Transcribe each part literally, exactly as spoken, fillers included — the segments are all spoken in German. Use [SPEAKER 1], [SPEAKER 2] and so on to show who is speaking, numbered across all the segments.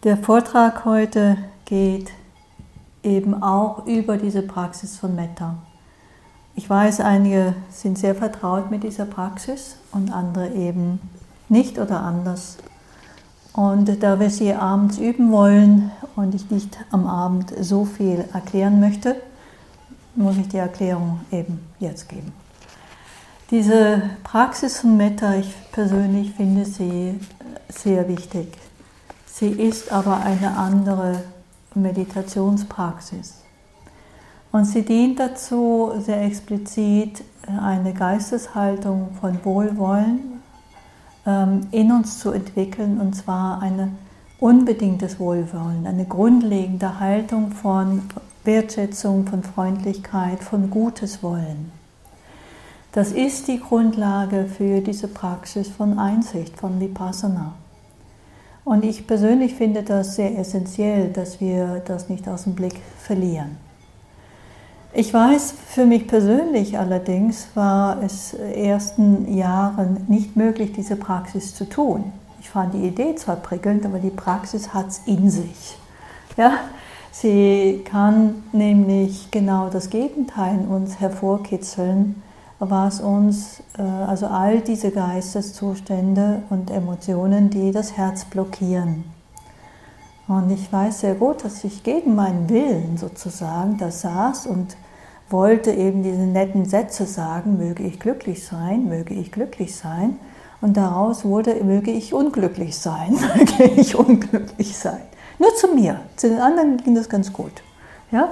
[SPEAKER 1] Der Vortrag heute geht eben auch über diese Praxis von Metta. Ich weiß, einige sind sehr vertraut mit dieser Praxis und andere eben nicht oder anders. Und da wir sie abends üben wollen und ich nicht am Abend so viel erklären möchte, muss ich die Erklärung eben jetzt geben. Diese Praxis von Metta, ich persönlich finde sie sehr wichtig. Sie ist aber eine andere Meditationspraxis. Und sie dient dazu, sehr explizit eine Geisteshaltung von Wohlwollen ähm, in uns zu entwickeln, und zwar ein unbedingtes Wohlwollen, eine grundlegende Haltung von Wertschätzung, von Freundlichkeit, von Gutes Wollen. Das ist die Grundlage für diese Praxis von Einsicht, von Vipassana. Und ich persönlich finde das sehr essentiell, dass wir das nicht aus dem Blick verlieren. Ich weiß, für mich persönlich allerdings war es in den ersten Jahren nicht möglich, diese Praxis zu tun. Ich fand die Idee zwar prickelnd, aber die Praxis hat es in sich. Ja? Sie kann nämlich genau das Gegenteil in uns hervorkitzeln, was uns, also all diese Geisteszustände und Emotionen, die das Herz blockieren. Und ich weiß sehr gut, dass ich gegen meinen Willen sozusagen da saß und wollte eben diese netten Sätze sagen, möge ich glücklich sein, möge ich glücklich sein. Und daraus wurde, möge ich unglücklich sein, möge ich unglücklich sein. Nur zu mir, zu den anderen ging das ganz gut. Ja?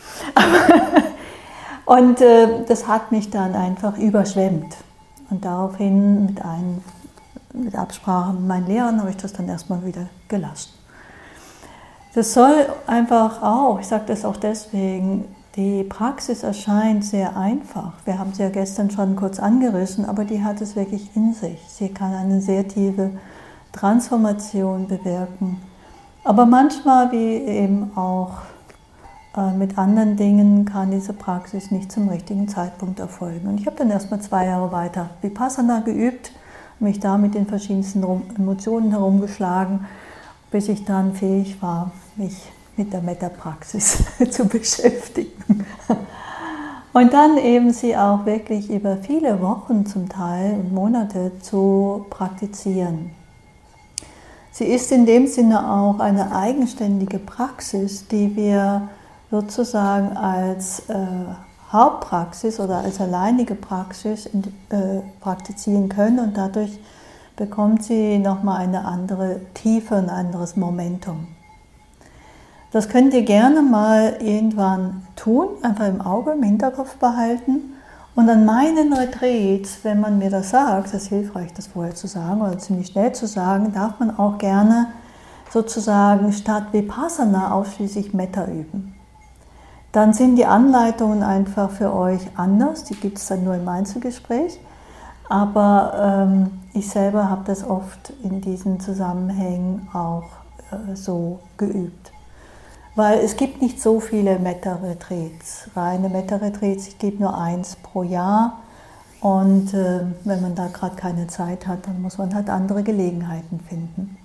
[SPEAKER 1] Und äh, das hat mich dann einfach überschwemmt. Und daraufhin mit, ein, mit Absprache mit meinen Lehrern habe ich das dann erstmal wieder gelassen. Das soll einfach auch, ich sage das auch deswegen, die Praxis erscheint sehr einfach. Wir haben sie ja gestern schon kurz angerissen, aber die hat es wirklich in sich. Sie kann eine sehr tiefe Transformation bewirken. Aber manchmal, wie eben auch mit anderen Dingen, kann diese Praxis nicht zum richtigen Zeitpunkt erfolgen. Und ich habe dann erstmal zwei Jahre weiter Vipassana geübt, mich da mit den verschiedensten Emotionen herumgeschlagen, bis ich dann fähig war, mich mit der Metta-Praxis zu beschäftigen. Und dann eben sie auch wirklich über viele Wochen zum Teil und Monate zu praktizieren. Sie ist in dem Sinne auch eine eigenständige Praxis, die wir sozusagen als äh, Hauptpraxis oder als alleinige Praxis äh, praktizieren können, und dadurch bekommt sie nochmal eine andere Tiefe, ein anderes Momentum. Das könnt ihr gerne mal irgendwann tun, einfach im Auge, im Hinterkopf behalten. Und an meinen Retreats, wenn man mir das sagt, das ist hilfreich, das vorher zu sagen oder ziemlich schnell zu sagen, darf man auch gerne sozusagen statt Vipassana ausschließlich Metta üben. Dann sind die Anleitungen einfach für euch anders, die gibt es dann nur im Einzelgespräch, aber ähm, ich selber habe das oft in diesen Zusammenhängen auch äh, so geübt. Weil es gibt nicht so viele Metta-Retreats, reine Metta-Retreats, es gibt nur eins pro Jahr, und äh, wenn man da gerade keine Zeit hat, dann muss man halt andere Gelegenheiten finden.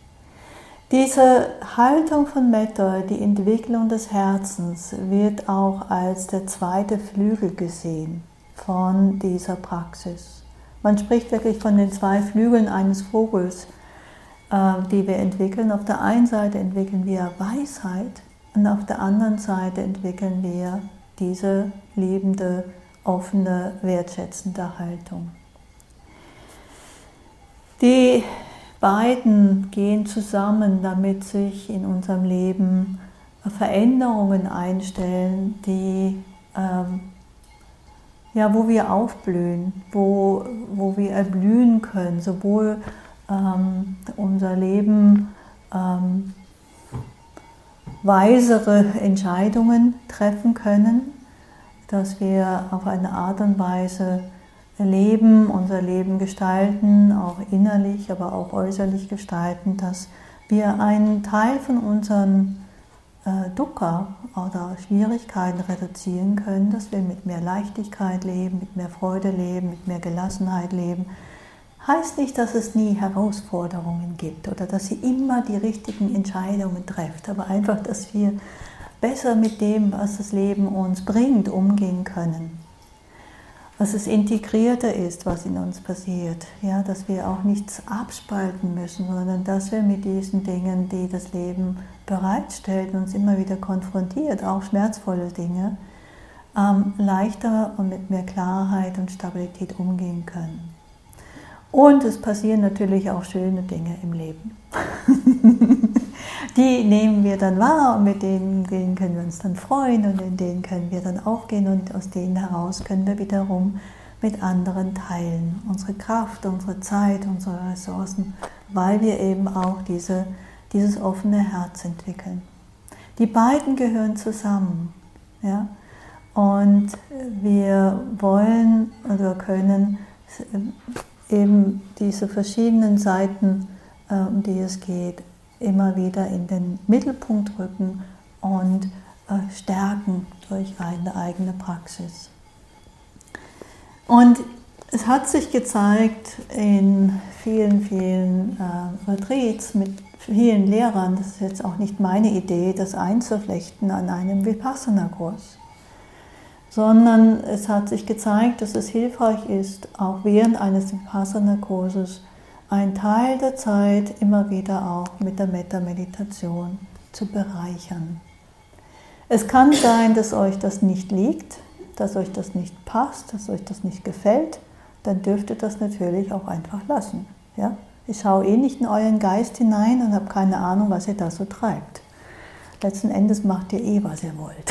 [SPEAKER 1] Diese Haltung von Metta, die Entwicklung des Herzens, wird auch als der zweite Flügel gesehen von dieser Praxis. Man spricht wirklich von den zwei Flügeln eines Vogels, die wir entwickeln. Auf der einen Seite entwickeln wir Weisheit und auf der anderen Seite entwickeln wir diese liebende, offene, wertschätzende Haltung. Die beiden gehen zusammen, damit sich in unserem Leben Veränderungen einstellen, die, ähm, ja, wo wir aufblühen, wo, wo wir erblühen können, sowohl ähm, unser Leben ähm, weisere Entscheidungen treffen können, dass wir auf eine Art und Weise leben, unser Leben gestalten, auch innerlich, aber auch äußerlich gestalten, dass wir einen Teil von unseren äh, Dukkha oder Schwierigkeiten reduzieren können, dass wir mit mehr Leichtigkeit leben, mit mehr Freude leben, mit mehr Gelassenheit leben, Heißt nicht, dass es nie Herausforderungen gibt oder dass ihr immer die richtigen Entscheidungen trefft, aber einfach, dass wir besser mit dem, was das Leben uns bringt, umgehen können. Dass es integrierter ist, was in uns passiert. Ja, dass wir auch nichts abspalten müssen, sondern dass wir mit diesen Dingen, die das Leben bereitstellt, uns immer wieder konfrontiert, auch schmerzvolle Dinge, ähm, leichter und mit mehr Klarheit und Stabilität umgehen können. Und es passieren natürlich auch schöne Dinge im Leben. Die nehmen wir dann wahr und mit denen, denen können wir uns dann freuen und in denen können wir dann aufgehen und aus denen heraus können wir wiederum mit anderen teilen. Unsere Kraft, unsere Zeit, unsere Ressourcen, weil wir eben auch diese, dieses offene Herz entwickeln. Die beiden gehören zusammen. Ja? Und wir wollen oder können eben diese verschiedenen Seiten, um die es geht, immer wieder in den Mittelpunkt rücken und äh, stärken durch eine eigene Praxis. Und es hat sich gezeigt in vielen, vielen äh, Retreats mit vielen Lehrern, das ist jetzt auch nicht meine Idee, das einzuflechten an einem Vipassana-Kurs, sondern es hat sich gezeigt, dass es hilfreich ist, auch während eines Vipassana-Kurses einen Teil der Zeit immer wieder auch mit der Metta-Meditation zu bereichern. Es kann sein, dass euch das nicht liegt, dass euch das nicht passt, dass euch das nicht gefällt, dann dürft ihr das natürlich auch einfach lassen. Ja? Ich schaue eh nicht in euren Geist hinein und habe keine Ahnung, was ihr da so treibt. Letzten Endes macht ihr eh, was ihr wollt.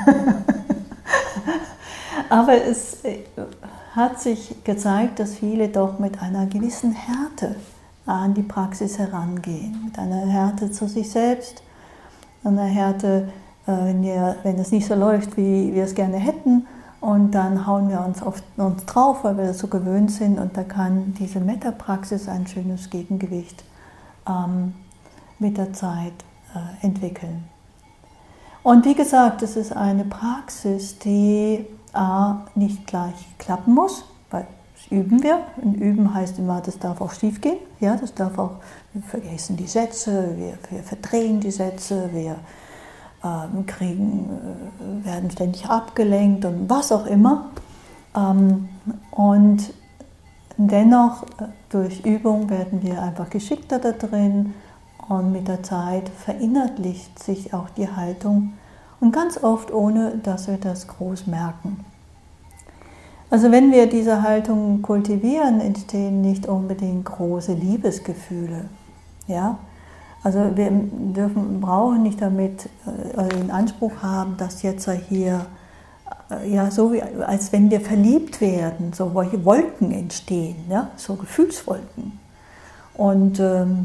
[SPEAKER 1] Aber es hat sich gezeigt, dass viele doch mit einer gewissen Härte an die Praxis herangehen. Mit einer Härte zu sich selbst, einer Härte, wenn, wir, wenn es nicht so läuft, wie wir es gerne hätten. Und dann hauen wir uns auf uns drauf, weil wir das so gewöhnt sind. Und da kann diese Metta-Praxis ein schönes Gegengewicht ähm, mit der Zeit äh, entwickeln. Und wie gesagt, es ist eine Praxis, die A, nicht gleich klappen muss, weil das üben wir. Und üben heißt immer, das darf auch schief gehen. Ja, das darf auch, wir vergessen die Sätze, wir, wir verdrehen die Sätze, wir ähm, kriegen, äh, werden ständig abgelenkt und was auch immer. Ähm, und dennoch, durch Übung werden wir einfach geschickter da drin und mit der Zeit verinnerlicht sich auch die Haltung. Und ganz oft, ohne dass wir das groß merken. Also wenn wir diese Haltung kultivieren, entstehen nicht unbedingt große Liebesgefühle. Ja? Also wir dürfen, brauchen nicht damit äh, den Anspruch haben, dass jetzt hier, äh, ja, so wie, als wenn wir verliebt werden, so solche Wolken entstehen, ja? So Gefühlswolken. Und ähm,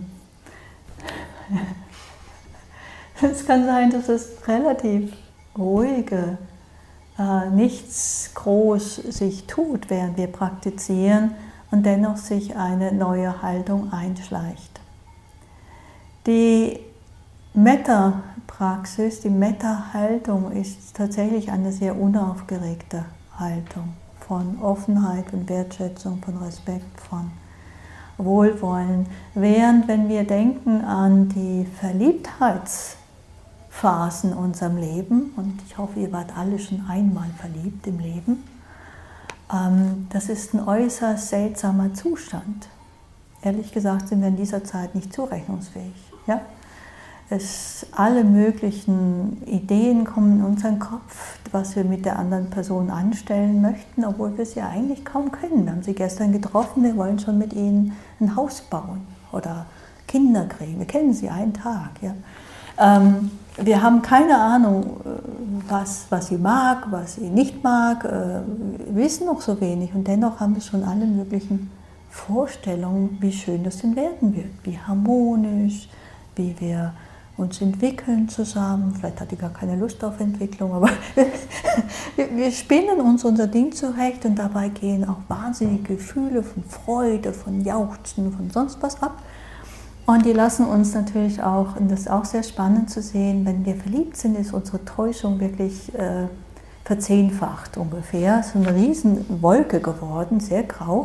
[SPEAKER 1] es kann sein, dass es relativ ruhige, äh, nichts groß sich tut, während wir praktizieren und dennoch sich eine neue Haltung einschleicht. Die Metta-Praxis, die Metta-Haltung ist tatsächlich eine sehr unaufgeregte Haltung von Offenheit und Wertschätzung, von Respekt, von Wohlwollen. Während wenn wir denken an die Verliebtheitsphasen in unserem Leben, und ich hoffe, ihr wart alle schon einmal verliebt im Leben, ähm, das ist ein äußerst seltsamer Zustand. Ehrlich gesagt sind wir in dieser Zeit nicht zurechnungsfähig. Ja? Es, alle möglichen Ideen kommen in unseren Kopf, was wir mit der anderen Person anstellen möchten, obwohl wir sie eigentlich kaum kennen. Wir haben sie gestern getroffen, wir wollen schon mit ihnen ein Haus bauen oder Kinder kriegen. Wir kennen sie einen Tag. Ja? Ähm, wir haben keine Ahnung, was, was sie mag, was sie nicht mag. Äh, wir wissen noch so wenig und dennoch haben wir schon alle möglichen Vorstellungen, wie schön das denn werden wird, wie harmonisch, wie wir uns entwickeln zusammen. Vielleicht hat die gar keine Lust auf Entwicklung, aber wir spinnen uns unser Ding zurecht und dabei gehen auch wahnsinnige Gefühle von Freude, von Jauchzen, von sonst was ab. Und die lassen uns natürlich auch, und das ist auch sehr spannend zu sehen, wenn wir verliebt sind, ist unsere Täuschung wirklich äh, verzehnfacht ungefähr. Es ist eine riesen Wolke geworden, sehr grau.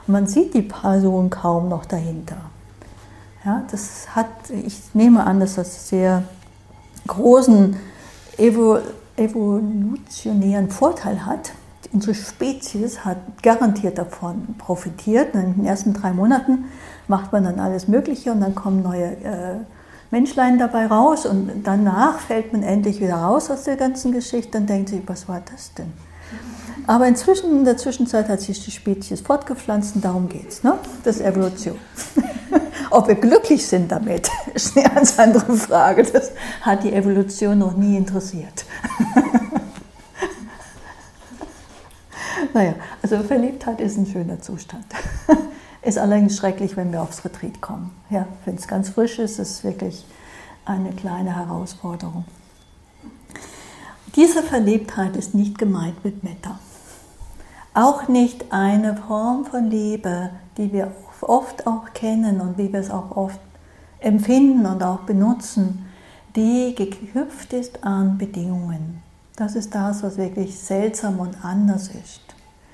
[SPEAKER 1] Und man sieht die Person kaum noch dahinter. Ja, das hat, ich nehme an, dass das sehr großen Evo, evolutionären Vorteil hat. Unsere Spezies hat garantiert davon profitiert. In den ersten drei Monaten macht man dann alles Mögliche und dann kommen neue äh, Menschlein dabei raus und danach fällt man endlich wieder raus aus der ganzen Geschichte und denkt sich, was war das denn? Aber inzwischen, in der Zwischenzeit hat sich die Spezies fortgepflanzt und darum geht es, ne? Das ist Evolution. Ob wir glücklich sind damit, ist eine ganz andere Frage. Das hat die Evolution noch nie interessiert. Naja, also Verliebtheit ist ein schöner Zustand. Ist allerdings schrecklich, wenn wir aufs Retreat kommen. Ja, wenn es ganz frisch ist, ist es wirklich eine kleine Herausforderung. Diese Verliebtheit ist nicht gemeint mit Metta. Auch nicht eine Form von Liebe, die wir oft auch kennen und wie wir es auch oft empfinden und auch benutzen, die geknüpft ist an Bedingungen. Das ist das, was wirklich seltsam und anders ist.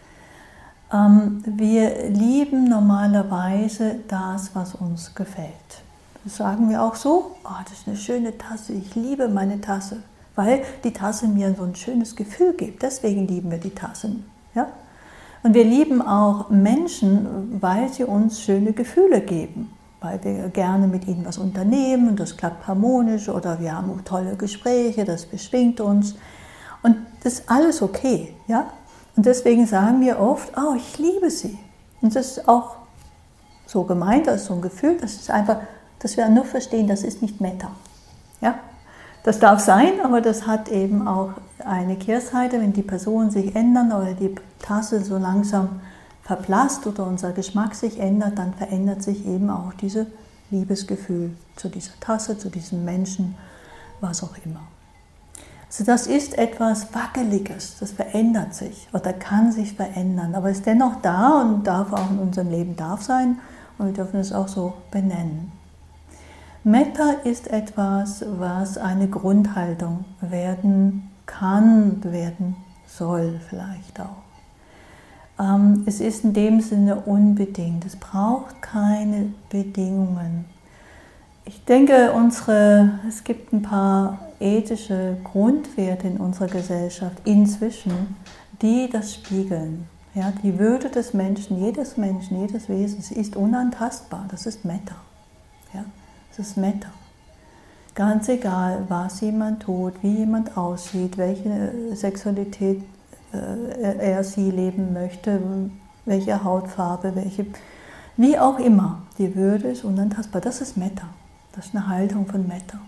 [SPEAKER 1] Ähm, wir lieben normalerweise das, was uns gefällt. Das sagen wir auch so, oh, das ist eine schöne Tasse, ich liebe meine Tasse, weil die Tasse mir so ein schönes Gefühl gibt. Deswegen lieben wir die Tassen. Ja? Und wir lieben auch Menschen, weil sie uns schöne Gefühle geben, weil wir gerne mit ihnen was unternehmen und das klappt harmonisch oder wir haben tolle Gespräche, das beschwingt uns. Und das ist alles okay, ja? Und deswegen sagen wir oft, oh, ich liebe sie. Und das ist auch so gemeint, das ist so ein Gefühl, das ist einfach, dass wir nur verstehen, das ist nicht Metta. Ja? Das darf sein, aber das hat eben auch eine Kehrseite, wenn die Personen sich ändern oder die Tasse so langsam verblasst oder unser Geschmack sich ändert, dann verändert sich eben auch dieses Liebesgefühl zu dieser Tasse, zu diesem Menschen, was auch immer. Also das ist etwas Wackeliges, das verändert sich oder kann sich verändern, aber ist dennoch da und darf auch in unserem Leben darf sein und wir dürfen es auch so benennen. Metta ist etwas, was eine Grundhaltung werden kann, werden soll vielleicht auch. Es ist in dem Sinne unbedingt, es braucht keine Bedingungen. Ich denke, unsere, es gibt ein paar ethische Grundwerte in unserer Gesellschaft inzwischen, die das spiegeln. Ja, die Würde des Menschen, jedes Menschen, jedes Wesens ist unantastbar. Das ist Metta. Ja, das ist Metta. Ganz egal, was jemand tut, wie jemand aussieht, welche Sexualität äh, er sie leben möchte, welche Hautfarbe, welche, wie auch immer. Die Würde ist unantastbar. Das ist Metta. Das ist eine Haltung von Metta.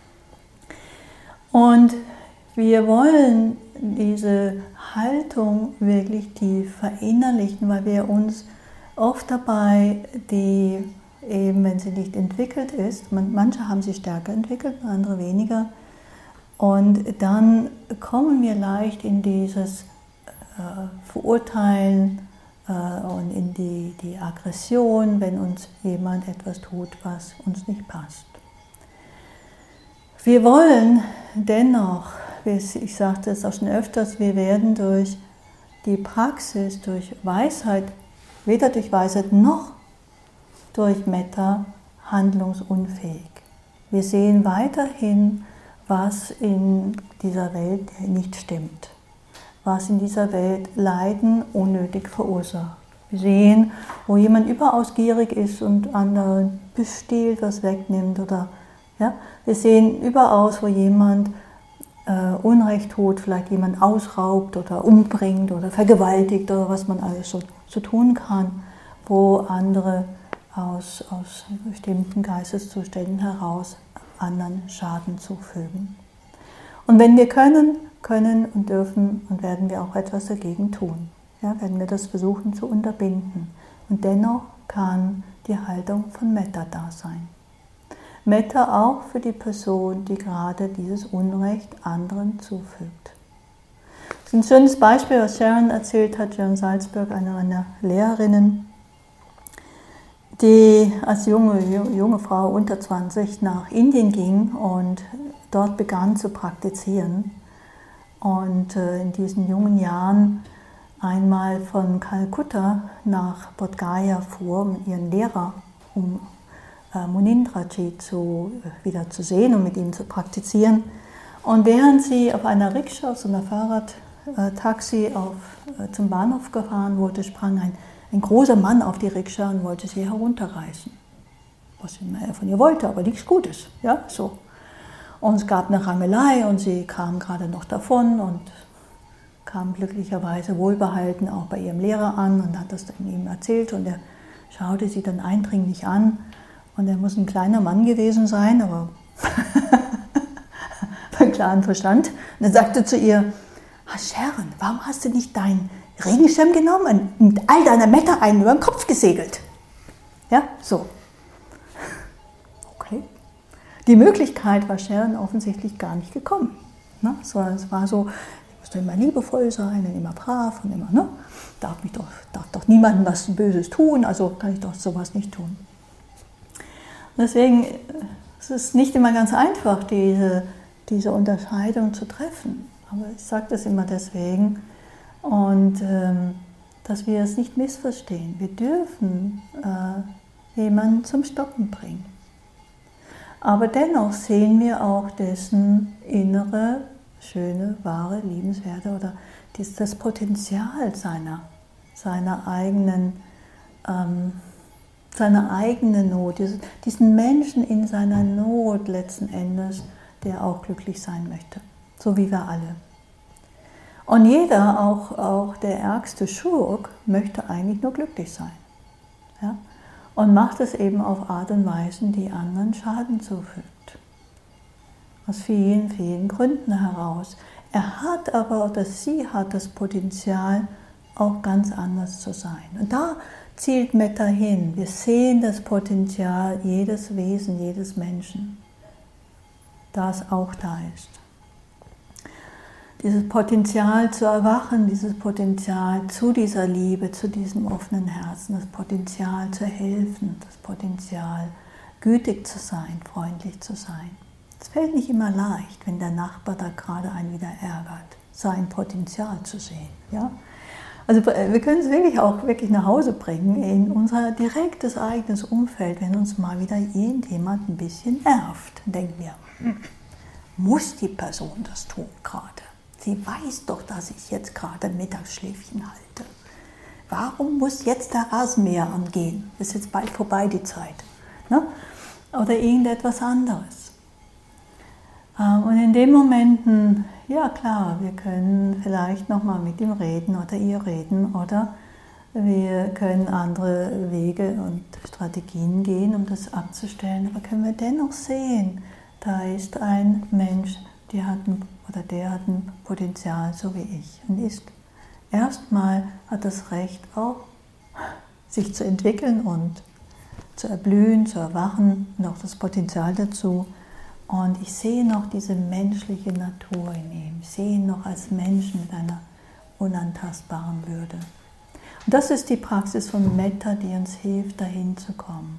[SPEAKER 1] Und wir wollen diese Haltung wirklich tief verinnerlichen, weil wir uns oft dabei, die eben, wenn sie nicht entwickelt ist, manche haben sie stärker entwickelt, andere weniger, und dann kommen wir leicht in dieses äh, Verurteilen äh, und in die, die Aggression, wenn uns jemand etwas tut, was uns nicht passt. Wir wollen dennoch, ich sagte es auch schon öfters, wir werden durch die Praxis, durch Weisheit, weder durch Weisheit noch durch Metta handlungsunfähig. Wir sehen weiterhin, was in dieser Welt nicht stimmt, was in dieser Welt Leiden unnötig verursacht. Wir sehen, wo jemand überaus gierig ist und anderen bestiehlt, was wegnimmt. Oder, ja? Wir sehen überaus, wo jemand äh, Unrecht tut, vielleicht jemand ausraubt oder umbringt oder vergewaltigt oder was man alles so, so tun kann, wo andere aus, aus bestimmten Geisteszuständen heraus anderen Schaden zufügen. Und wenn wir können, können und dürfen und werden wir auch etwas dagegen tun. Ja, werden wir das versuchen zu unterbinden. Und dennoch kann die Haltung von Metta da sein. Metta auch für die Person, die gerade dieses Unrecht anderen zufügt. Das ist ein schönes Beispiel, was Sharon erzählt hat, Sharon Salzberg, eine meiner Lehrerinnen, die als junge, junge Frau unter zwanzig nach Indien ging und dort begann zu praktizieren. Und in diesen jungen Jahren einmal von Kalkutta nach Bodh Gaya fuhr mit ihrem Lehrer, um äh, Munindraji zu, äh, wieder zu sehen und mit ihm zu praktizieren. Und während sie auf einer Rikscha, auf so einer Fahrradtaxi auf, äh, zum Bahnhof gefahren wurde, sprang ein, ein großer Mann auf die Rikscha und wollte sie herunterreißen. Was er von ihr wollte, aber nichts Gutes. Ja, so. Und es gab eine Rangelei und sie kam gerade noch davon und kam glücklicherweise wohlbehalten auch bei ihrem Lehrer an und hat das dann ihm erzählt und er schaute sie dann eindringlich an und er muss ein kleiner Mann gewesen sein, aber mit klaren Verstand. Und er sagte zu ihr, ah, Sharon, warum hast du nicht deinen Regenschirm genommen und mit all deiner Meta einen über den Kopf gesegelt? Ja, so. Okay. Die Möglichkeit war Sharon offensichtlich gar nicht gekommen. Ne? Es war, es war so, ich musste immer liebevoll sein und immer brav und immer, ne? Darf, mich doch, darf doch niemandem was Böses tun, also kann ich doch sowas nicht tun. Und deswegen es ist es nicht immer ganz einfach, diese, diese Unterscheidung zu treffen. Aber ich sage das immer deswegen, und ähm, dass wir es nicht missverstehen. Wir dürfen äh, jemanden zum Stoppen bringen. Aber dennoch sehen wir auch dessen innere, schöne, wahre, liebenswerte oder das Potenzial seiner, seiner, eigenen, ähm, seiner eigenen Not, diesen Menschen in seiner Not letzten Endes, der auch glücklich sein möchte, so wie wir alle. Und jeder, auch, auch der ärgste Schurk, möchte eigentlich nur glücklich sein. Ja? Und macht es eben auf Art und Weisen, die anderen Schaden zufügt. Aus vielen, vielen Gründen heraus. Er hat aber, oder sie hat das Potenzial, auch ganz anders zu sein. Und da zielt Metta hin. Wir sehen das Potenzial jedes Wesen, jedes Menschen, das auch da ist. Dieses Potenzial zu erwachen, dieses Potenzial zu dieser Liebe, zu diesem offenen Herzen, das Potenzial zu helfen, das Potenzial gütig zu sein, freundlich zu sein. Es fällt nicht immer leicht, wenn der Nachbar da gerade einen wieder ärgert, sein Potenzial zu sehen. Ja? Also wir können es wirklich auch wirklich nach Hause bringen in unser direktes eigenes Umfeld, wenn uns mal wieder irgendjemand ein bisschen nervt. Dann denken wir, hm, muss die Person das tun gerade? Sie weiß doch, dass ich jetzt gerade ein Mittagsschläfchen halte. Warum muss jetzt der Rasenmäher angehen? Ist jetzt bald vorbei die Zeit. Ne? Oder irgendetwas anderes. Und in den Momenten, ja klar, wir können vielleicht nochmal mit ihm reden oder ihr reden oder wir können andere Wege und Strategien gehen, um das abzustellen. Aber können wir dennoch sehen, da ist ein Mensch, die hat ein, oder der hat ein Potenzial, so wie ich, und ist erstmal hat das Recht auch, sich zu entwickeln und zu erblühen, zu erwachen, und auch das Potenzial dazu. Und ich sehe noch diese menschliche Natur in ihm. Ich sehe ihn noch als Menschen mit einer unantastbaren Würde. Und das ist die Praxis von Metta, die uns hilft, dahin zu kommen.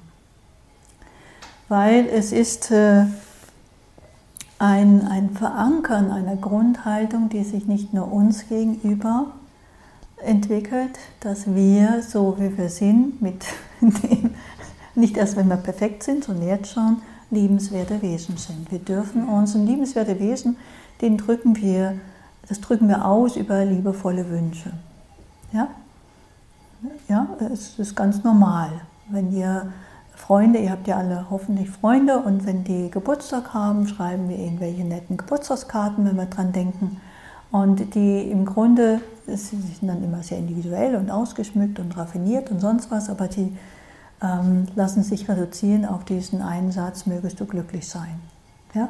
[SPEAKER 1] Weil es ist äh, ein, ein Verankern einer Grundhaltung, die sich nicht nur uns gegenüber entwickelt, dass wir, so wie wir sind, mit dem, nicht erst wenn wir perfekt sind, sondern jetzt schon, liebenswerte Wesen sind. Wir dürfen uns, ein liebenswerte Wesen, den drücken wir, das drücken wir aus über liebevolle Wünsche. Ja? Ja, es ist ganz normal. Wenn ihr Freunde, ihr habt ja alle hoffentlich Freunde, und wenn die Geburtstag haben, schreiben wir ihnen welche netten Geburtstagskarten, wenn wir dran denken. Und die im Grunde, sie sind dann immer sehr individuell und ausgeschmückt und raffiniert und sonst was, aber die Ähm, lassen sich reduzieren auf diesen einen Satz, mögest du glücklich sein. Ja?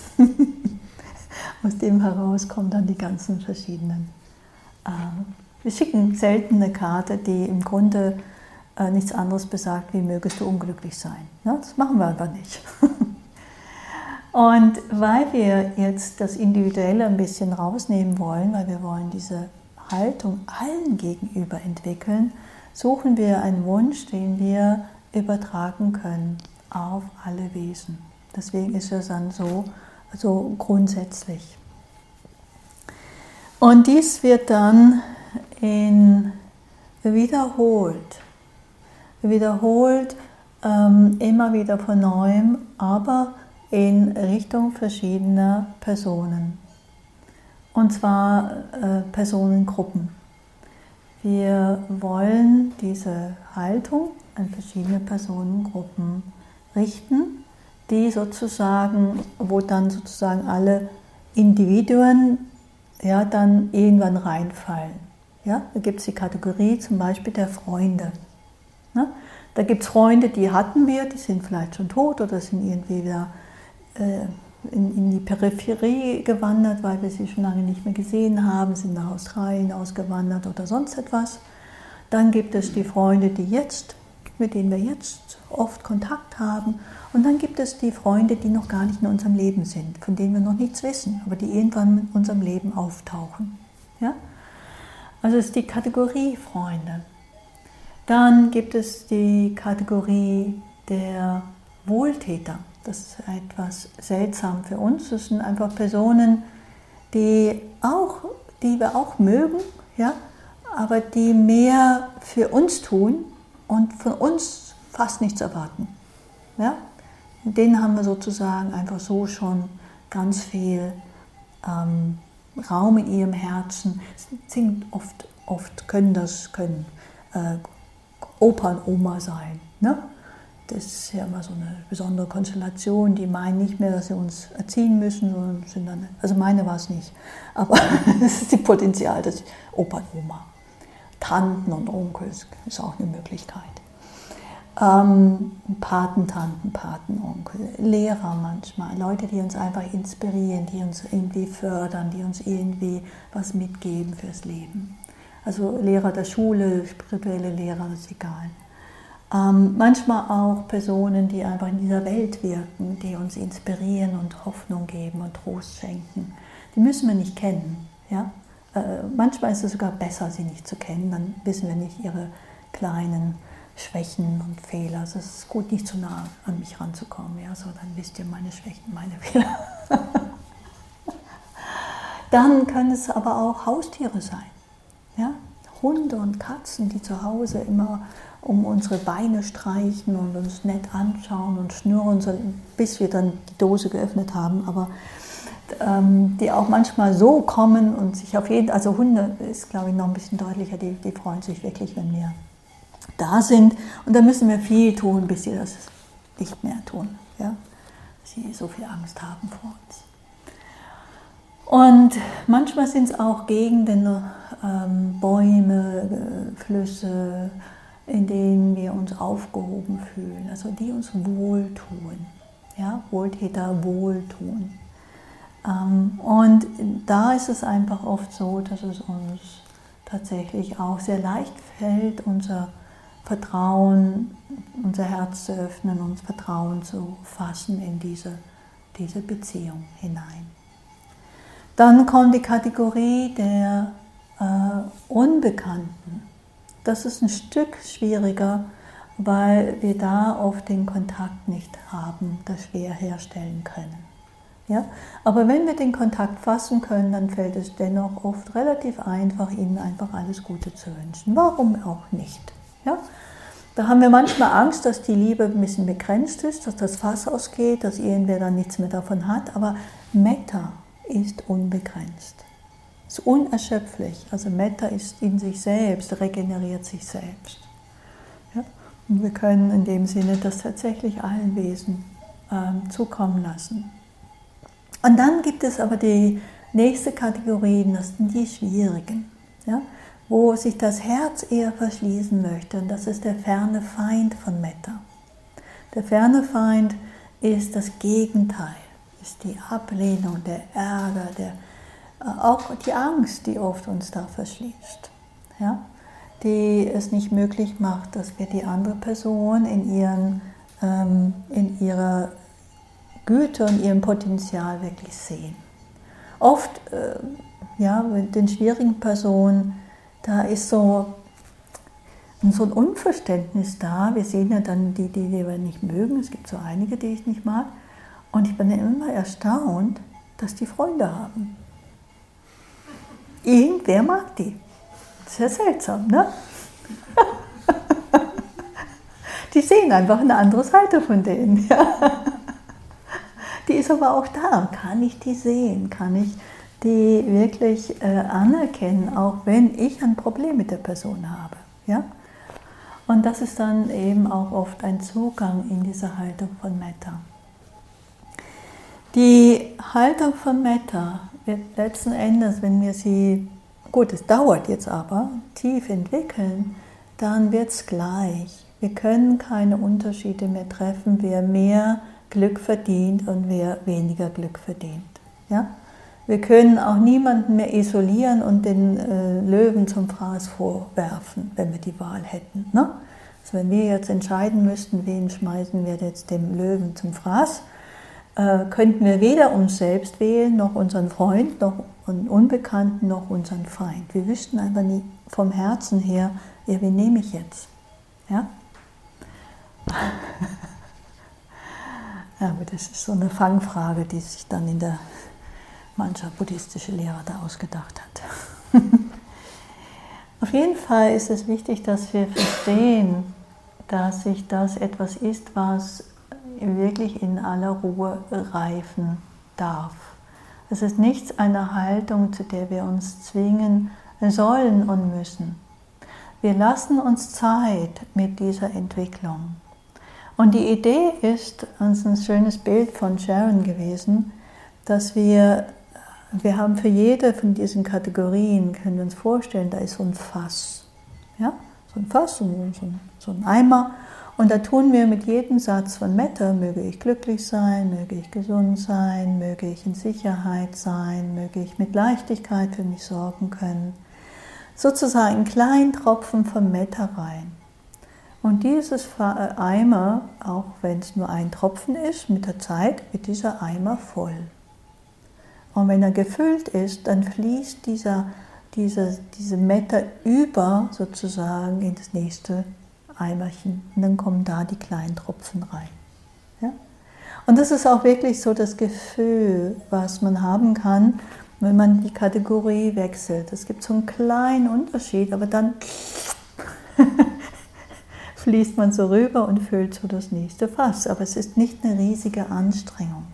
[SPEAKER 1] Aus dem heraus kommen dann die ganzen verschiedenen. Äh, wir schicken selten eine Karte, die im Grunde äh, nichts anderes besagt, wie mögest du unglücklich sein. Ja? Das machen wir einfach nicht. Und weil wir jetzt das Individuelle ein bisschen rausnehmen wollen, weil wir wollen diese Haltung allen gegenüber entwickeln, suchen wir einen Wunsch, den wir übertragen können auf alle Wesen. Deswegen ist es dann so, so grundsätzlich. Und dies wird dann in wiederholt, wiederholt ähm, immer wieder von neuem, aber in Richtung verschiedener Personen. Und zwar äh, Personengruppen. Wir wollen diese Haltung an verschiedene Personengruppen richten, die sozusagen, wo dann sozusagen alle Individuen ja, dann irgendwann reinfallen. Ja? Da gibt es die Kategorie zum Beispiel der Freunde. Ne? Da gibt es Freunde, die hatten wir, die sind vielleicht schon tot oder sind irgendwie wieder äh, in, in die Peripherie gewandert, weil wir sie schon lange nicht mehr gesehen haben, sind nach Australien ausgewandert oder sonst etwas. Dann gibt es die Freunde, die jetzt, mit denen wir jetzt oft Kontakt haben. Und dann gibt es die Freunde, die noch gar nicht in unserem Leben sind, von denen wir noch nichts wissen, aber die irgendwann in unserem Leben auftauchen. Ja? Also es ist die Kategorie Freunde. Dann gibt es die Kategorie der Wohltäter. Das ist etwas seltsam für uns. Das sind einfach Personen, die, auch, die wir auch mögen, ja? Aber die mehr für uns tun und von uns fast nichts erwarten. Ja? Mit denen haben wir sozusagen einfach so schon ganz viel ähm, Raum in ihrem Herzen. Sind oft, oft können das können äh, Opa und Oma sein. Ne? Das ist ja immer so eine besondere Konstellation. Die meinen nicht mehr, dass sie uns erziehen müssen, sondern sind dann, also meine war es nicht. Aber das ist das Potenzial, dass Opa und Oma, Tanten und Onkels ist auch eine Möglichkeit. Ähm, Patentanten, Patenonkel, Lehrer manchmal, Leute, die uns einfach inspirieren, die uns irgendwie fördern, die uns irgendwie was mitgeben fürs Leben. Also Lehrer der Schule, spirituelle Lehrer, ist egal. Ähm, manchmal auch Personen, die einfach in dieser Welt wirken, die uns inspirieren und Hoffnung geben und Trost schenken. Die müssen wir nicht kennen. Ja? Äh, manchmal ist es sogar besser, sie nicht zu kennen, dann wissen wir nicht ihre kleinen Schwächen und Fehler. Also es ist gut, nicht zu nah an mich ranzukommen. Ja? So, dann wisst ihr meine Schwächen, meine Fehler. Dann können es aber auch Haustiere sein. Ja? Hunde und Katzen, die zu Hause immer um unsere Beine streichen und uns nett anschauen und schnurren, bis wir dann die Dose geöffnet haben. Aber ähm, die auch manchmal so kommen und sich auf jeden Fall, also Hunde ist, glaube ich, noch ein bisschen deutlicher, die, die freuen sich wirklich, wenn wir da sind. Und da müssen wir viel tun, bis sie das nicht mehr tun. Ja? Sie so viel Angst haben vor uns. Und manchmal sind es auch Gegenden, ähm, Bäume, äh, Flüsse, in denen wir uns aufgehoben fühlen, also die uns wohltun, ja? Wohltäter wohltun. Ähm, und da ist es einfach oft so, dass es uns tatsächlich auch sehr leicht fällt, unser Vertrauen, unser Herz zu öffnen, uns Vertrauen zu fassen in diese, diese Beziehung hinein. Dann kommt die Kategorie der äh, Unbekannten. Das ist ein Stück schwieriger, weil wir da oft den Kontakt nicht haben, das schwer herstellen können. Ja? Aber wenn wir den Kontakt fassen können, dann fällt es dennoch oft relativ einfach, ihnen einfach alles Gute zu wünschen. Warum auch nicht? Ja? Da haben wir manchmal Angst, dass die Liebe ein bisschen begrenzt ist, dass das Fass ausgeht, dass irgendwer dann nichts mehr davon hat, aber Metta ist unbegrenzt. Ist unerschöpflich. Also Metta ist in sich selbst, regeneriert sich selbst. Ja? Und wir können in dem Sinne das tatsächlich allen Wesen ähm, zukommen lassen. Und dann gibt es aber die nächste Kategorie, das sind die Schwierigen, ja? Wo sich das Herz eher verschließen möchte. Und das ist der ferne Feind von Metta. Der ferne Feind ist das Gegenteil, ist die Ablehnung, der Ärger, der auch die Angst, die oft uns da verschließt, ja? Die es nicht möglich macht, dass wir die andere Person in, ihren, ähm, in ihrer Güte und ihrem Potenzial wirklich sehen. Oft, äh, ja, mit den schwierigen Personen, da ist so, so ein Unverständnis da. Wir sehen ja dann die, die wir nicht mögen. Es gibt so einige, die ich nicht mag. Und ich bin ja immer erstaunt, dass die Freunde haben. Irgendwer mag die. ist ja seltsam, ne? Die sehen einfach eine andere Seite von denen. Ja? Die ist aber auch da. Kann ich die sehen? Kann ich die wirklich äh, anerkennen, auch wenn ich ein Problem mit der Person habe? Ja? Und das ist dann eben auch oft ein Zugang in diese Haltung von Metta. Die Haltung von Metta wird letzten Endes, wenn wir sie, gut, es dauert jetzt aber, tief entwickeln, dann wird es gleich. Wir können keine Unterschiede mehr treffen, wer mehr Glück verdient und wer weniger Glück verdient. Ja? Wir können auch niemanden mehr isolieren und den äh, Löwen zum Fraß vorwerfen, wenn wir die Wahl hätten. Ne? Also wenn wir jetzt entscheiden müssten, wen schmeißen wir jetzt dem Löwen zum Fraß, äh, könnten wir weder uns selbst wählen, noch unseren Freund, noch einen Unbekannten, noch unseren Feind. Wir wüssten einfach nie vom Herzen her, ja, wen nehme ich jetzt? Ja? Ja, aber das ist so eine Fangfrage, die sich dann in der mancher buddhistische Lehrer da ausgedacht hat. Auf jeden Fall ist es wichtig, dass wir verstehen, dass sich das etwas ist, was wirklich in aller Ruhe reifen darf. Es ist nichts eine Haltung, zu der wir uns zwingen sollen und müssen. Wir lassen uns Zeit mit dieser Entwicklung. Und die Idee ist, das ist ein schönes Bild von Sharon gewesen, dass wir, wir haben für jede von diesen Kategorien, können wir uns vorstellen, da ist so ein Fass. Ja? So ein Fass, so ein, so ein Eimer. Und da tun wir mit jedem Satz von Metta, möge ich glücklich sein, möge ich gesund sein, möge ich in Sicherheit sein, möge ich mit Leichtigkeit für mich sorgen können, sozusagen einen kleinen Tropfen von Metta rein. Und dieses Eimer, auch wenn es nur ein Tropfen ist, mit der Zeit wird dieser Eimer voll. Und wenn er gefüllt ist, dann fließt dieser, dieser, diese Metta über sozusagen in das nächste Eimerchen. Und dann kommen da die kleinen Tropfen rein. Ja? Und das ist auch wirklich so das Gefühl, was man haben kann, wenn man die Kategorie wechselt. Es gibt so einen kleinen Unterschied, aber dann fließt man so rüber und füllt so das nächste Fass. Aber es ist nicht eine riesige Anstrengung.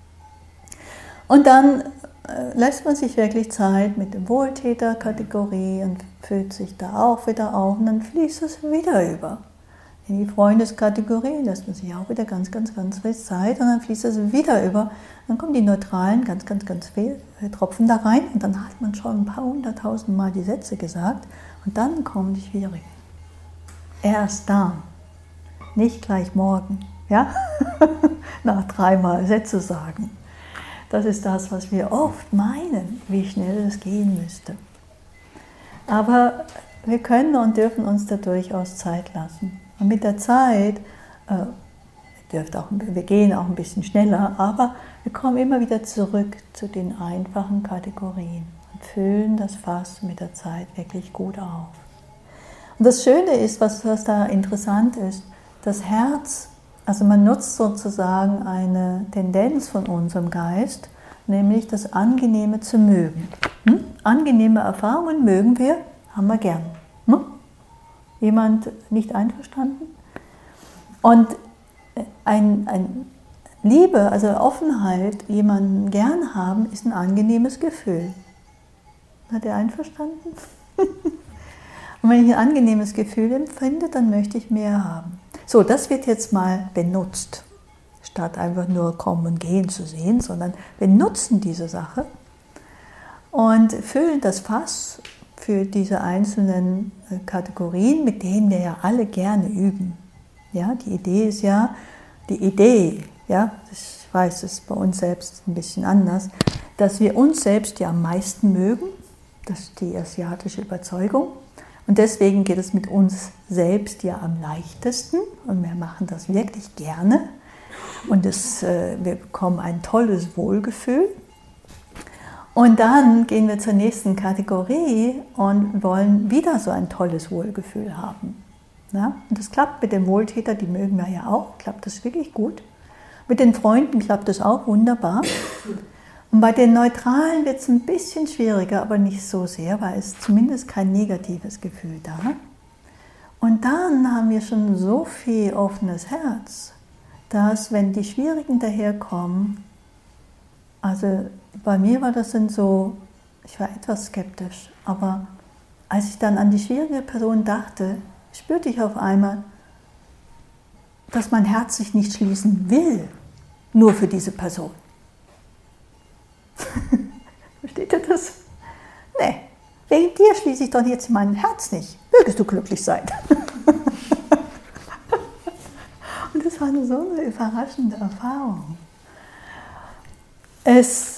[SPEAKER 1] Und dann äh, lässt man sich wirklich Zeit mit der Wohltäterkategorie und füllt sich da auch wieder auf und dann fließt es wieder über. In die Freundeskategorie lässt man sich auch wieder ganz, ganz, ganz viel Zeit und dann fließt es wieder über. Dann kommen die neutralen, ganz, ganz, ganz viel Tropfen da rein und dann hat man schon ein paar hunderttausend Mal die Sätze gesagt und dann kommen die schwierigen. Erst dann, nicht gleich morgen, ja? Nach dreimal Sätze sagen. Das ist das, was wir oft meinen, wie schnell es gehen müsste. Aber wir können und dürfen uns da durchaus Zeit lassen. Und mit der Zeit, äh, dürft auch, wir gehen auch ein bisschen schneller, aber wir kommen immer wieder zurück zu den einfachen Kategorien und füllen das Fass mit der Zeit wirklich gut auf. Und das Schöne ist, was, was da interessant ist, das Herz, also man nutzt sozusagen eine Tendenz von unserem Geist, nämlich das Angenehme zu mögen. Hm? Angenehme Erfahrungen mögen wir, haben wir gern. Hm? Jemand nicht einverstanden? Und ein, ein Liebe, also Offenheit, jemanden gern haben, ist ein angenehmes Gefühl. Hat er einverstanden? Und wenn ich ein angenehmes Gefühl empfinde, dann möchte ich mehr haben. So, das wird jetzt mal benutzt, statt einfach nur kommen und gehen zu sehen, sondern wir nutzen diese Sache und füllen das Fass für diese einzelnen Kategorien, mit denen wir ja alle gerne üben. Ja, die Idee ist ja, die Idee, ja, ich weiß, es ist bei uns selbst ein bisschen anders, dass wir uns selbst ja am meisten mögen, das ist die asiatische Überzeugung. Und deswegen geht es mit uns selbst ja am leichtesten und wir machen das wirklich gerne und es, äh, wir bekommen ein tolles Wohlgefühl. Und dann gehen wir zur nächsten Kategorie und wollen wieder so ein tolles Wohlgefühl haben. Ja? Und das klappt mit dem Wohltäter, die mögen wir ja auch, klappt das wirklich gut. Mit den Freunden klappt das auch wunderbar. Und bei den Neutralen wird es ein bisschen schwieriger, aber nicht so sehr, weil es zumindest kein negatives Gefühl da. Und dann haben wir schon so viel offenes Herz, dass, wenn die Schwierigen daherkommen, also bei mir war das dann so, ich war etwas skeptisch, aber als ich dann an die schwierige Person dachte, spürte ich auf einmal, dass mein Herz sich nicht schließen will, nur für diese Person. Versteht ihr das? Nee, wegen dir schließe ich doch jetzt mein Herz nicht. Mögest du glücklich sein. Und das war so eine überraschende Erfahrung. Es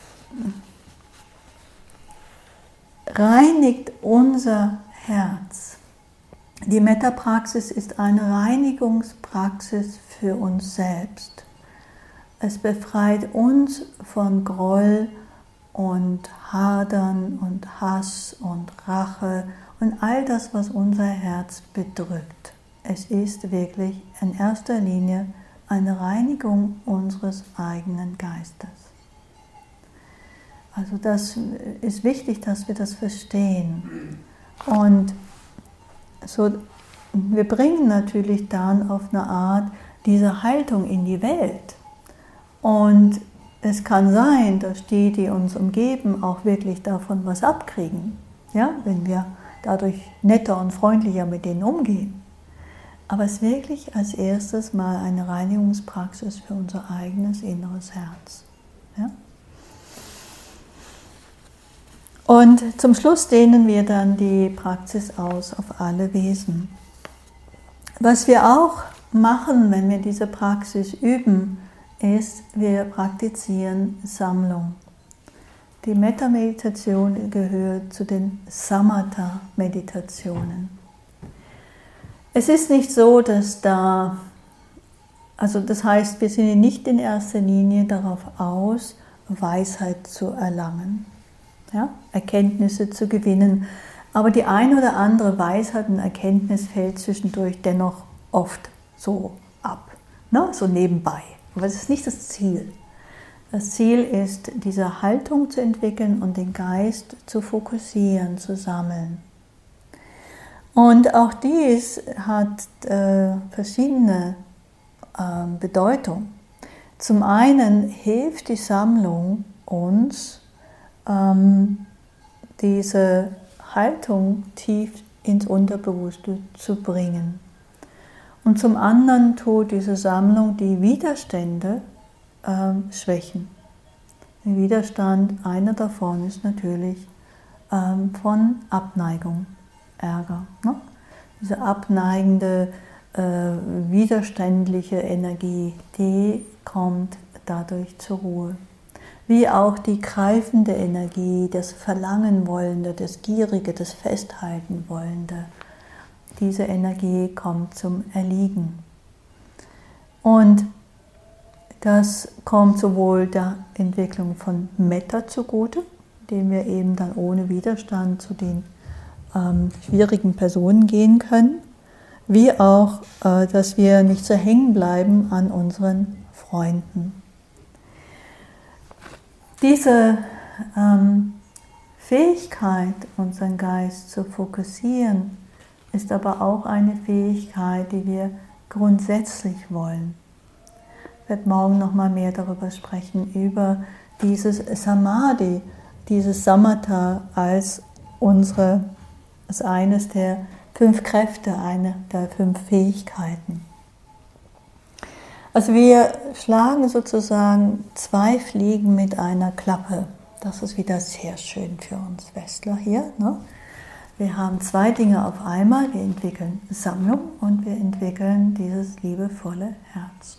[SPEAKER 1] reinigt unser Herz. Die Metta-Praxis ist eine Reinigungspraxis für uns selbst. Es befreit uns von Groll und Hadern und Hass und Rache und all das, was unser Herz bedrückt. Es ist wirklich in erster Linie eine Reinigung unseres eigenen Geistes. Also das ist wichtig, dass wir das verstehen. Und so, wir bringen natürlich dann auf eine Art diese Haltung in die Welt. Und es kann sein, dass die, die uns umgeben, auch wirklich davon was abkriegen, ja, wenn wir dadurch netter und freundlicher mit denen umgehen. Aber es ist wirklich als erstes mal eine Reinigungspraxis für unser eigenes inneres Herz. Ja? Und zum Schluss dehnen wir dann die Praxis aus auf alle Wesen. Was wir auch machen, wenn wir diese Praxis üben, ist, wir praktizieren Sammlung. Die Metta-Meditation gehört zu den Samatha-Meditationen. Es ist nicht so, dass da, also das heißt, wir sind nicht in erster Linie darauf aus, Weisheit zu erlangen, ja, Erkenntnisse zu gewinnen, aber die eine oder andere Weisheit und Erkenntnis fällt zwischendurch dennoch oft so ab, ne, so nebenbei. Aber das ist nicht das Ziel. Das Ziel ist, diese Haltung zu entwickeln und den Geist zu fokussieren, zu sammeln. Und auch dies hat äh, verschiedene äh, Bedeutungen. Zum einen hilft die Sammlung uns, ähm, diese Haltung tief ins Unterbewusste zu bringen. Und zum anderen tut diese Sammlung die Widerstände ähm, schwächen. Der Widerstand, einer davon ist natürlich ähm, von Abneigung, Ärger. Ne? Diese abneigende, äh, widerständliche Energie, die kommt dadurch zur Ruhe. Wie auch die greifende Energie, das Verlangen wollende, das Gierige, das Festhalten wollende. Diese Energie kommt zum Erliegen. Und das kommt sowohl der Entwicklung von Metta zugute, indem wir eben dann ohne Widerstand zu den ähm, schwierigen Personen gehen können, wie auch, äh, dass wir nicht so hängen bleiben an unseren Freunden. Diese ähm, Fähigkeit, unseren Geist zu fokussieren, ist aber auch eine Fähigkeit, die wir grundsätzlich wollen. Ich werde morgen noch mal mehr darüber sprechen, über dieses Samadhi, dieses Samatha als unsere, als eines der fünf Kräfte, eine der fünf Fähigkeiten. Also wir schlagen sozusagen zwei Fliegen mit einer Klappe. Das ist wieder sehr schön für uns Westler hier, ne? Wir haben zwei Dinge auf einmal. Wir entwickeln Sammlung und wir entwickeln dieses liebevolle Herz.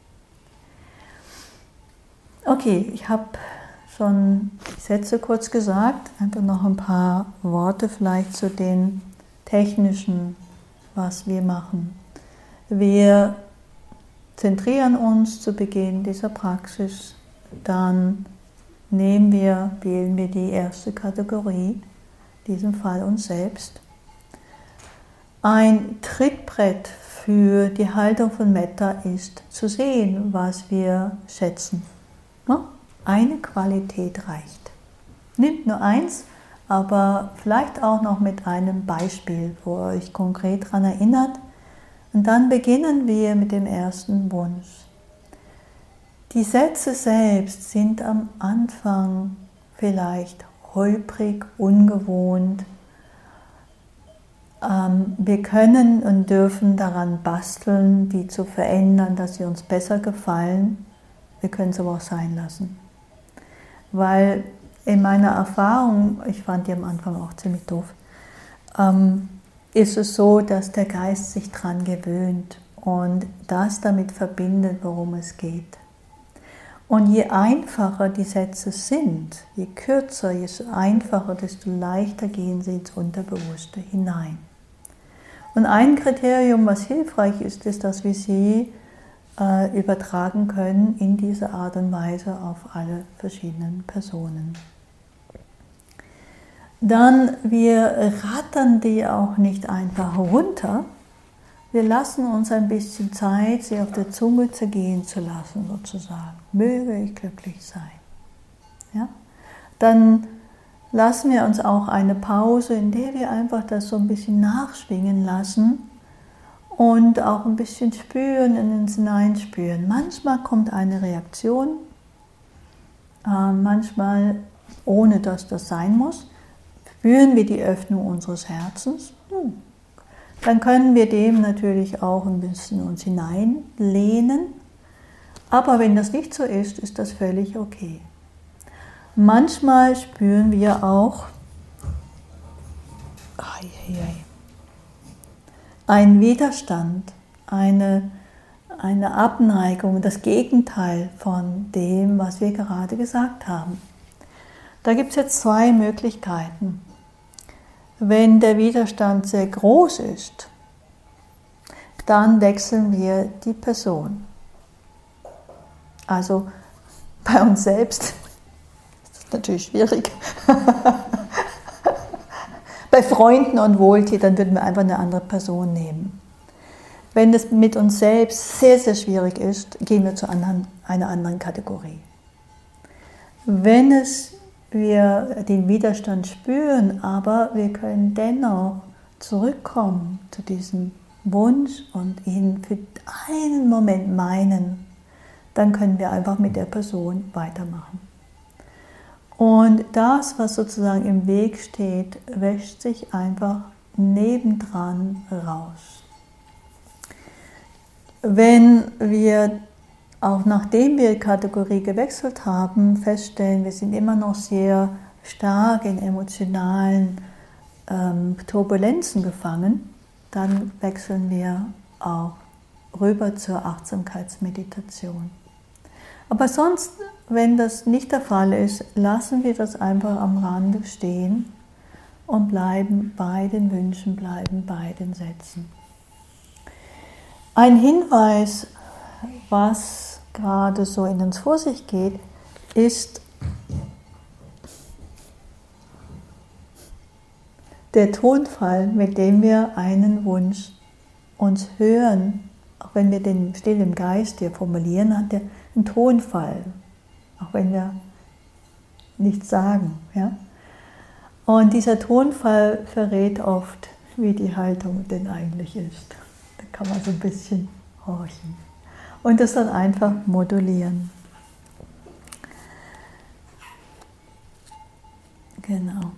[SPEAKER 1] Okay, ich habe schon die Sätze kurz gesagt. Einfach noch ein paar Worte vielleicht zu den technischen, was wir machen. Wir zentrieren uns zu Beginn dieser Praxis. Dann nehmen wir, wählen wir die erste Kategorie, in diesem Fall uns selbst. Ein Trittbrett für die Haltung von Metta ist zu sehen, was wir schätzen. eine Qualität reicht. Nimmt nur eins, aber vielleicht auch noch mit einem Beispiel, wo ihr euch konkret daran erinnert. Und dann beginnen wir mit dem ersten Wunsch. Die Sätze selbst sind am Anfang vielleicht holprig, ungewohnt. Ähm, wir können und dürfen daran basteln, die zu verändern, dass sie uns besser gefallen. Wir können es aber auch sein lassen. Weil in meiner Erfahrung, ich fand die am Anfang auch ziemlich doof, ähm, ist es so, dass der Geist sich daran gewöhnt und das damit verbindet, worum es geht. Und je einfacher die Sätze sind, je kürzer, je einfacher, desto leichter gehen sie ins Unterbewusste hinein. Und ein Kriterium, was hilfreich ist, ist, dass wir sie äh, übertragen können in dieser Art und Weise auf alle verschiedenen Personen. Dann, wir rattern die auch nicht einfach runter. Wir lassen uns ein bisschen Zeit, sie auf der Zunge zergehen zu lassen, sozusagen. Möge ich glücklich sein. Ja? Dann lassen wir uns auch eine Pause, in der wir einfach das so ein bisschen nachschwingen lassen und auch ein bisschen spüren und ins Hineinspüren. Manchmal kommt eine Reaktion, äh, manchmal ohne dass das sein muss. Spüren wir die Öffnung unseres Herzens. Hm. Dann können wir dem natürlich auch ein bisschen uns hineinlehnen. Aber wenn das nicht so ist, ist das völlig okay. Manchmal spüren wir auch einen Widerstand, eine, eine Abneigung, das Gegenteil von dem, was wir gerade gesagt haben. Da gibt es jetzt zwei Möglichkeiten. Wenn der Widerstand sehr groß ist, dann wechseln wir die Person. Also bei uns selbst ist das natürlich schwierig. Bei Freunden und Wohltätern würden wir einfach eine andere Person nehmen. Wenn es mit uns selbst sehr, sehr schwierig ist, gehen wir zu anderen, einer anderen Kategorie. Wenn es wir den Widerstand spüren, aber wir können dennoch zurückkommen zu diesem Wunsch und ihn für einen Moment meinen, dann können wir einfach mit der Person weitermachen. Und das, was sozusagen im Weg steht, wäscht sich einfach nebendran raus. Wenn wir auch nachdem wir die Kategorie gewechselt haben, feststellen, wir sind immer noch sehr stark in emotionalen ähm, Turbulenzen gefangen, dann wechseln wir auch rüber zur Achtsamkeitsmeditation. Aber sonst, wenn das nicht der Fall ist, lassen wir das einfach am Rande stehen und bleiben bei den Wünschen, bleiben bei den Sätzen. Ein Hinweis, was gerade so in uns vor sich geht, ist der Tonfall, mit dem wir einen Wunsch uns hören. Auch wenn wir den still im Geist hier formulieren, hat er einen Tonfall, auch wenn wir nichts sagen. Ja? Und dieser Tonfall verrät oft, wie die Haltung denn eigentlich ist. Da kann man so ein bisschen horchen. Und das dann einfach modulieren. Genau.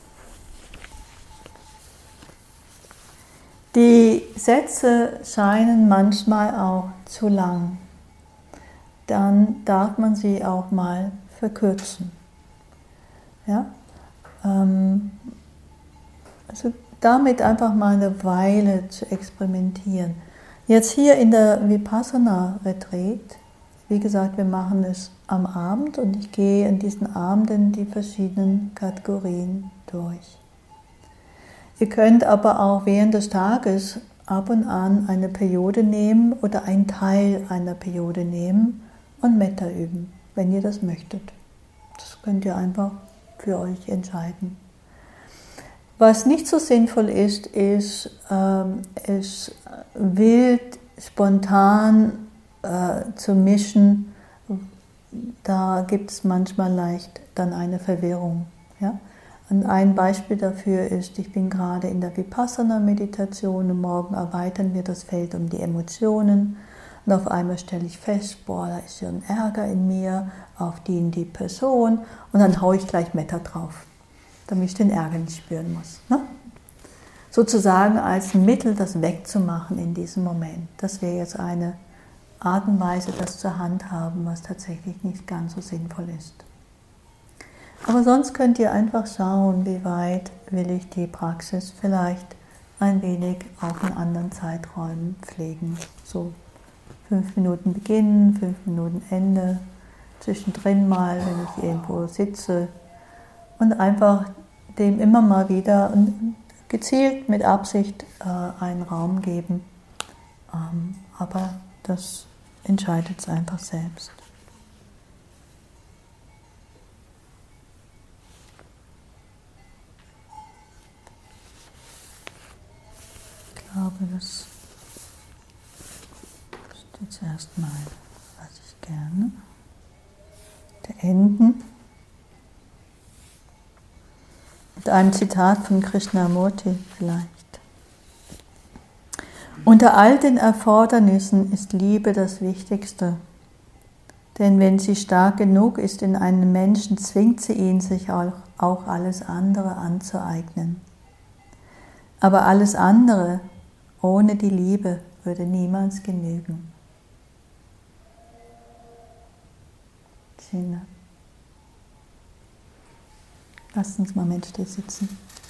[SPEAKER 1] Die Sätze scheinen manchmal auch zu lang. Dann darf man sie auch mal verkürzen. Ja? Ähm, also damit einfach mal eine Weile zu experimentieren. Jetzt hier in der Vipassana-Retreat, wie gesagt, wir machen es am Abend und ich gehe in diesen Abenden die verschiedenen Kategorien durch. Ihr könnt aber auch während des Tages ab und an eine Periode nehmen oder einen Teil einer Periode nehmen und Metta üben, wenn ihr das möchtet. Das könnt ihr einfach für euch entscheiden. Was nicht so sinnvoll ist, ist, ähm, es wild, spontan äh, zu mischen, da gibt es manchmal leicht dann eine Verwirrung. Ja? Und ein Beispiel dafür ist, ich bin gerade in der Vipassana-Meditation und morgen erweitern wir das Feld um die Emotionen und auf einmal stelle ich fest, boah, da ist ja ein Ärger in mir auf die und die Person und dann haue ich gleich Metta drauf, damit ich den Ärger nicht spüren muss. Ne? Sozusagen als Mittel, das wegzumachen in diesem Moment. Das wäre jetzt eine Art und Weise, das zur Hand haben, was tatsächlich nicht ganz so sinnvoll ist. Aber sonst könnt ihr einfach schauen, wie weit will ich die Praxis vielleicht ein wenig auch in anderen Zeiträumen pflegen. So fünf Minuten Beginn, fünf Minuten Ende, zwischendrin mal, wenn ich irgendwo sitze und einfach dem immer mal wieder gezielt mit Absicht äh, einen Raum geben. Ähm, aber das entscheidet es einfach selbst. Ich glaube, das ist jetzt erstmal, was ich gerne beenden. Mit einem Zitat von Krishnamurti vielleicht. Unter all den Erfordernissen ist Liebe das Wichtigste. Denn wenn sie stark genug ist in einem Menschen, zwingt sie ihn, sich auch, auch alles andere anzueignen. Aber alles andere ohne die Liebe würde niemals genügen. Schön. Lasst uns mal Mensch still sitzen.